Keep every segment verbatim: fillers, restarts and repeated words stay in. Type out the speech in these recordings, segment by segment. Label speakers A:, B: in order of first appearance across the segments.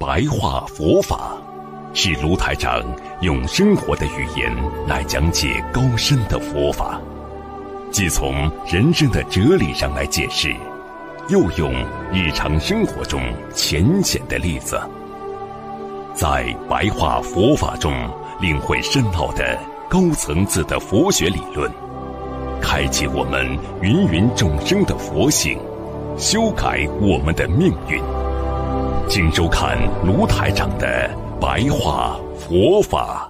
A: 白话佛法，是卢台长用生活的语言来讲解高深的佛法，既从人生的哲理上来解释，又用日常生活中浅显的例子，在白话佛法中领会深奥的高层次的佛学理论，开启我们芸芸众生的佛性，修改我们的命运。请收看卢台长的白话佛法。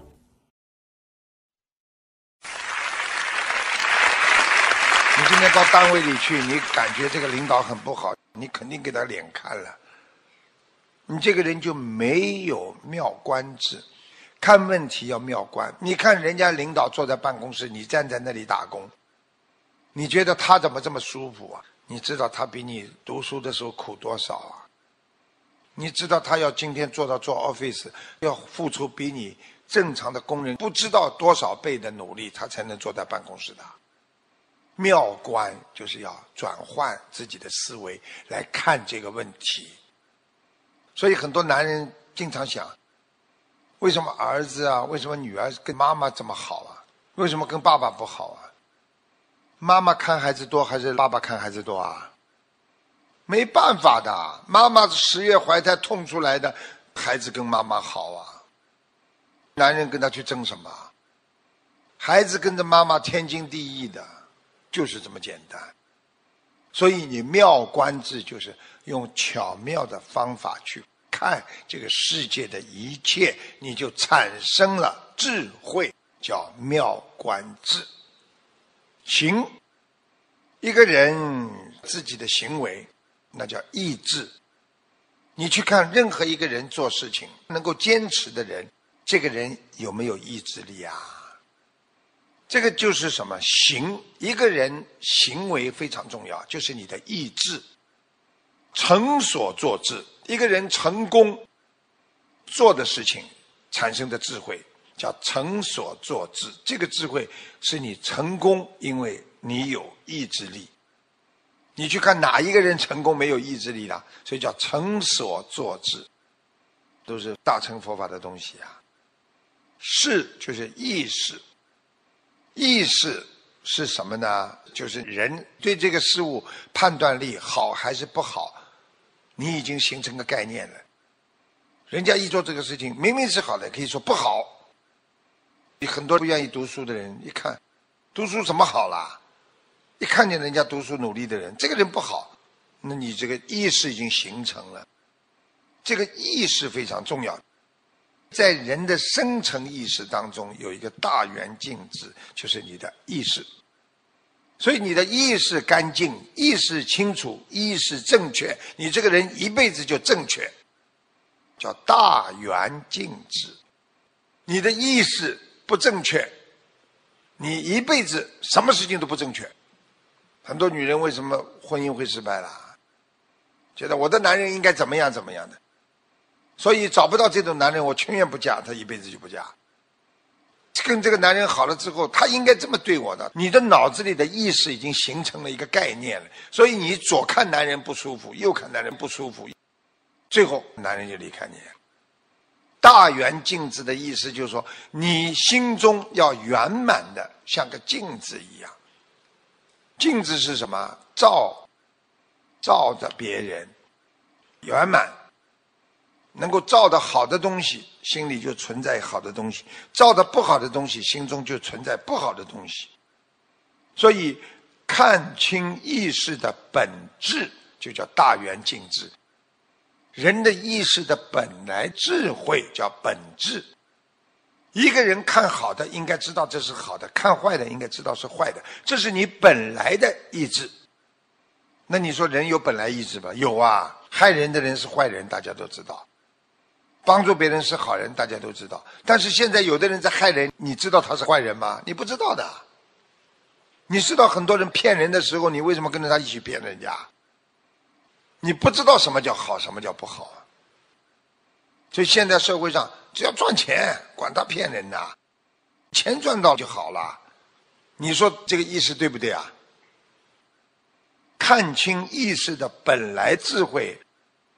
B: 你今天到单位里去，你感觉这个领导很不好，你肯定给他脸看了，你这个人就没有妙观智。看问题要妙观，你看人家领导坐在办公室，你站在那里打工，你觉得他怎么这么舒服啊？你知道他比你读书的时候苦多少啊？你知道他要今天做到做 office 要付出比你正常的工人不知道多少倍的努力，他才能坐在办公室的。妙观就是要转换自己的思维来看这个问题。所以很多男人经常想，为什么儿子啊，为什么女儿跟妈妈这么好啊？为什么跟爸爸不好啊？妈妈看孩子多还是爸爸看孩子多啊？没办法的，妈妈十月怀胎痛出来的孩子跟妈妈好啊，男人跟他去争什么？孩子跟着妈妈天经地义的，就是这么简单。所以你妙观智就是用巧妙的方法去看这个世界的一切，你就产生了智慧，叫妙观智。行，一个人自己的行为那叫意志。你去看任何一个人做事情能够坚持的人，这个人有没有意志力啊？这个就是什么？行。一个人行为非常重要，就是你的意志。成所作智，一个人成功做的事情产生的智慧叫成所作智，这个智慧是你成功，因为你有意志力。你去看哪一个人成功没有意志力了？所以叫成所作智，都是大乘佛法的东西啊。识就是意识，意识是什么呢？就是人对这个事物判断力好还是不好，你已经形成个概念了。人家一做这个事情明明是好的，可以说不好。很多不愿意读书的人一看读书怎么好啦，一看见人家读书努力的人，这个人不好，那你这个意识已经形成了。这个意识非常重要，在人的深层意识当中有一个大圆镜子，就是你的意识。所以你的意识干净，意识清楚，意识正确，你这个人一辈子就正确，叫大圆镜子。你的意识不正确，你一辈子什么事情都不正确。很多女人为什么婚姻会失败了？觉得我的男人应该怎么样怎么样的，所以找不到这种男人，我情愿不嫁，他一辈子就不嫁。跟这个男人好了之后，他应该这么对我的，你的脑子里的意识已经形成了一个概念了，所以你左看男人不舒服，右看男人不舒服，最后男人就离开你。大圆镜子的意思就是说，你心中要圆满的像个镜子一样。镜子是什么？照照着别人，圆满，能够照得好的东西，心里就存在好的东西；照得不好的东西，心中就存在不好的东西。所以看清意识的本质，就叫大圆镜智。人的意识的本来智慧叫本质。一个人看好的应该知道这是好的，看坏的应该知道是坏的，这是你本来的意志。那你说人有本来意志吧？有啊，害人的人是坏人，大家都知道；帮助别人是好人，大家都知道。但是现在有的人在害人，你知道他是坏人吗？你不知道的。你知道很多人骗人的时候，你为什么跟着他一起骗人家？你不知道什么叫好，什么叫不好啊。所以现在社会上只要赚钱，管他骗人的，钱赚到就好了。你说这个意识对不对啊？看清意识的本来智慧，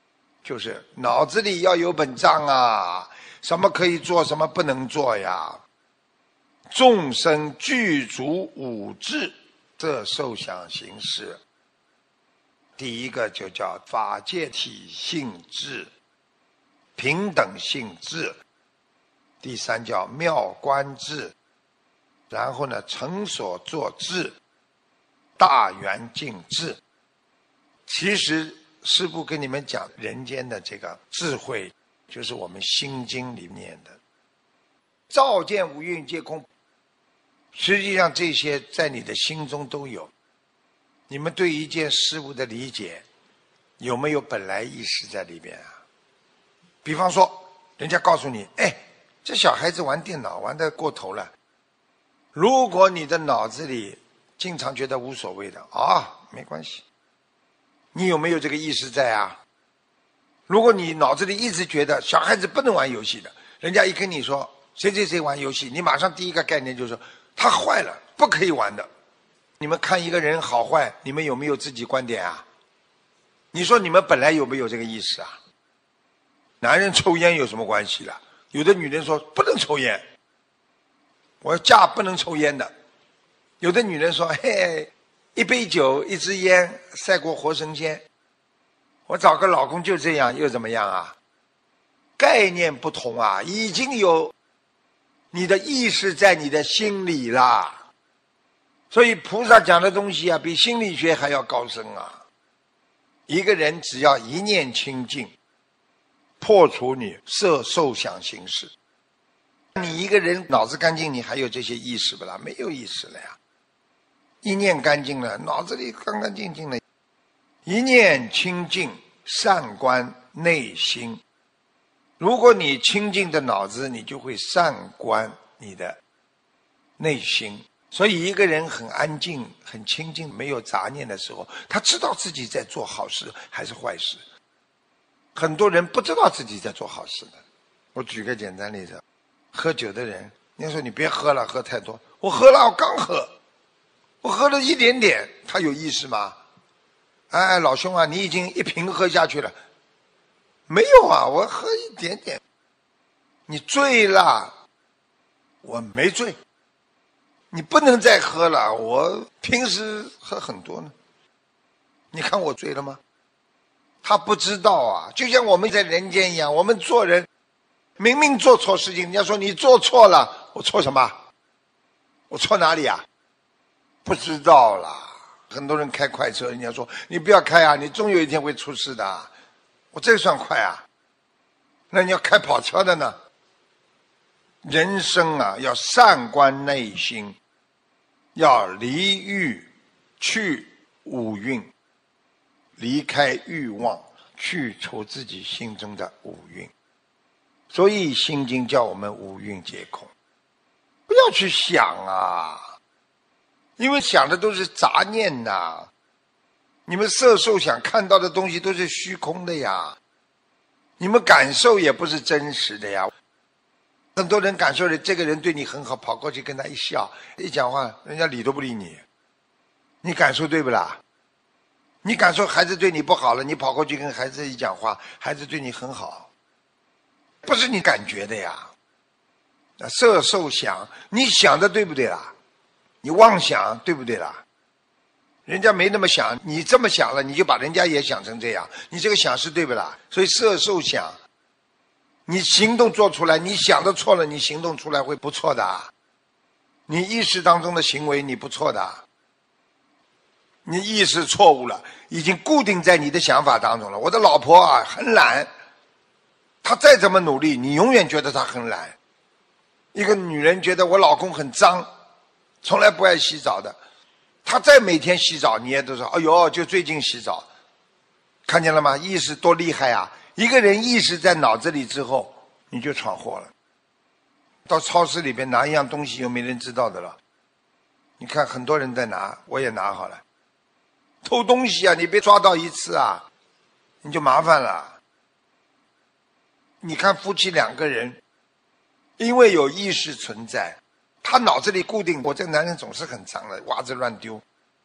B: 就是脑子里要有本账啊，什么可以做，什么不能做呀。众生具足五智，色受想行识。第一个就叫法界体性智，平等性智。第三叫妙观智，然后呢成所作智，大圆净智。其实师父跟你们讲人间的这个智慧，就是我们心经里面的照见五蕴皆空。实际上这些在你的心中都有。你们对一件事物的理解有没有本来意识在里面啊？比方说人家告诉你，哎，这小孩子玩电脑玩得过头了。如果你的脑子里经常觉得无所谓的啊，没关系，你有没有这个意识在啊？如果你脑子里一直觉得小孩子不能玩游戏的，人家一跟你说谁谁谁玩游戏，你马上第一个概念就是说他坏了，不可以玩的。你们看一个人好坏，你们有没有自己观点啊？你说你们本来有没有这个意识啊？男人抽烟有什么关系了？有的女人说不能抽烟，我要嫁不能抽烟的。有的女人说，嘿，一杯酒一支烟赛过活神仙，我找个老公就这样又怎么样啊？概念不同啊，已经有你的意识在你的心里啦。所以菩萨讲的东西啊，比心理学还要高深啊。一个人只要一念清净，破除你色受想行识。你一个人脑子干净，你还有这些意识不啦？没有意识了呀。一念干净了，脑子里干干净净的。一念清净，善观内心。如果你清净的脑子，你就会善观你的内心。所以一个人很安静很清净没有杂念的时候，他知道自己在做好事还是坏事。很多人不知道自己在做好事的。我举个简单例子，喝酒的人，你说你别喝了，喝太多。我喝了，我刚喝，我喝了一点点，他有意识吗？哎，老兄啊，你已经一瓶喝下去了。没有啊，我喝一点点。你醉了，我没醉。你不能再喝了，我平时喝很多呢。你看我醉了吗？他不知道啊，就像我们在人间一样，我们做人明明做错事情，人家说你做错了，我错什么？我错哪里啊？不知道啦。很多人开快车，人家说你不要开啊，你终有一天会出事的。我这算快啊？那你要开跑车的呢？人生啊，要善观内心，要离欲去五蕴，离开欲望，去除自己心中的五蕴。所以心经叫我们五蕴皆空，不要去想啊，因为想的都是杂念呐、啊。你们色受想看到的东西都是虚空的呀，你们感受也不是真实的呀。很多人感受了这个人对你很好，跑过去跟他一笑一讲话，人家理都不理你。你感受对不啦？你感受孩子对你不好了，你跑过去跟孩子一讲话，孩子对你很好，不是你感觉的呀。色受想，你想的对不对啦？你妄想对不对啦？人家没那么想，你这么想了，你就把人家也想成这样，你这个想是对不啦？所以色受想，你行动做出来，你想的错了，你行动出来会不错的。你意识当中的行为你不错的，你意识错误了，已经固定在你的想法当中了。我的老婆啊很懒，她再怎么努力，你永远觉得她很懒。一个女人觉得我老公很脏，从来不爱洗澡的，她再每天洗澡，你也都说哎呦就最近洗澡。看见了吗？意识多厉害啊！一个人意识在脑子里之后，你就闯祸了。到超市里边拿一样东西又没人知道的了，你看很多人在拿，我也拿好了。偷东西啊，你别抓到一次啊，你就麻烦了。你看夫妻两个人，因为有意识存在，他脑子里固定我这个男人总是很脏的，袜子乱丢，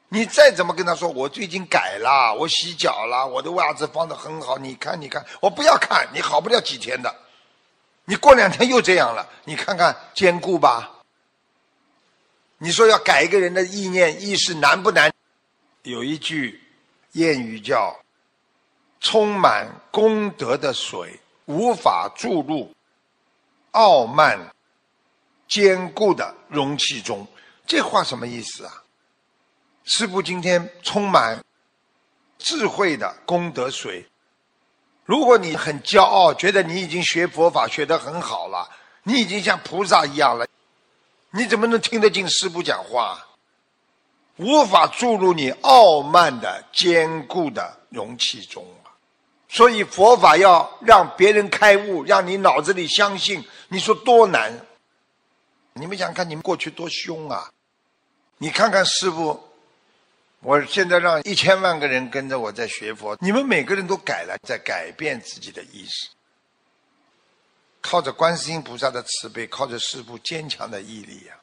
B: 你再怎么跟他说，我最近改了，我洗脚了，我的袜子放得很好，你看你看，我不要看，你好不了几天的，你过两天又这样了，你看看坚固吧。你说要改一个人的意念意识难不难？有一句谚语叫充满功德的水无法注入傲慢坚固的容器中，这话什么意思啊？师父今天充满智慧的功德水，如果你很骄傲，觉得你已经学佛法学得很好了，你已经像菩萨一样了，你怎么能听得进师父讲话？无法注入你傲慢的坚固的容器中啊！所以佛法要让别人开悟，让你脑子里相信，你说多难？你们想看你们过去多凶啊？你看看师父，我现在让一千万个人跟着我在学佛，你们每个人都改了，在改变自己的意识，靠着观世音菩萨的慈悲，靠着师父坚强的毅力啊！